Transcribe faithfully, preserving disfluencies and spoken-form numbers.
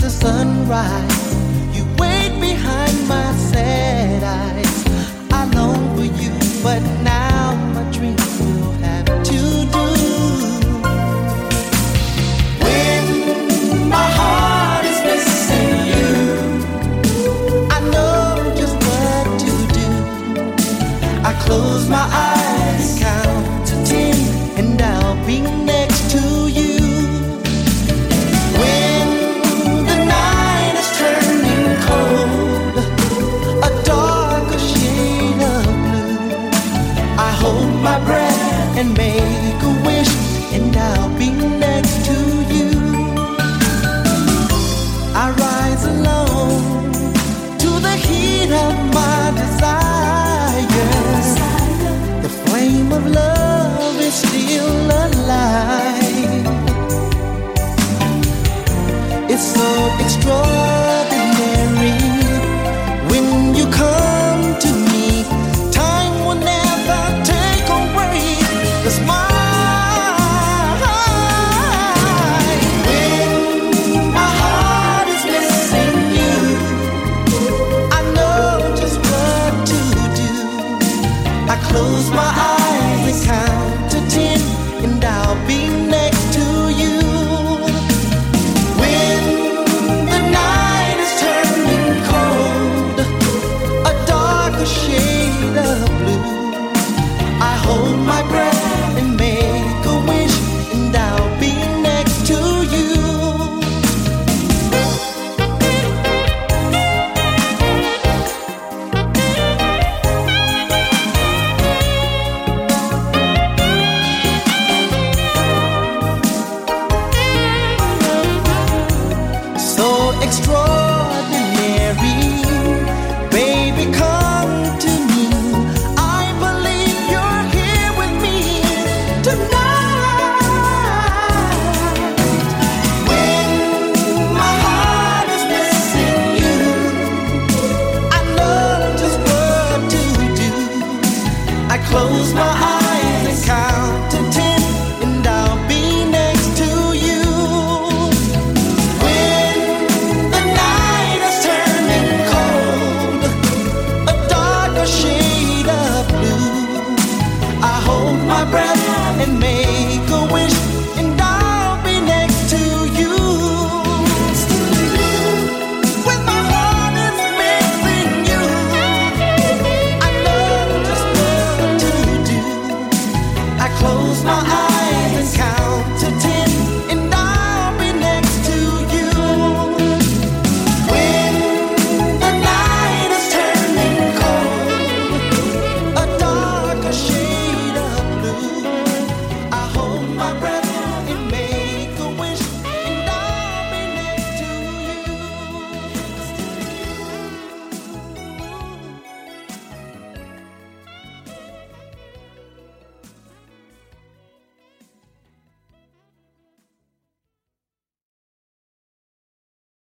sunrise. You wait behind my sad eyes. I long for you, but now my dreams will have to do. When my heart is missing you, I know just what to do. I close my eyes, count to ten, and I'll be next to you. My breath and make a wish, and I'll be next to you. I rise alone to the heat of my desire. The flame of love is still alive. It's so extraordinary when you come to me. Time will never take away the smile. When my heart is missing you, I know just what to do. I close my eyes and count to ten, and I'll be next to you. When the night is turning cold, a darker shade of blue, I hold my breath and make a wish, and I'll be next to you. So extraordinary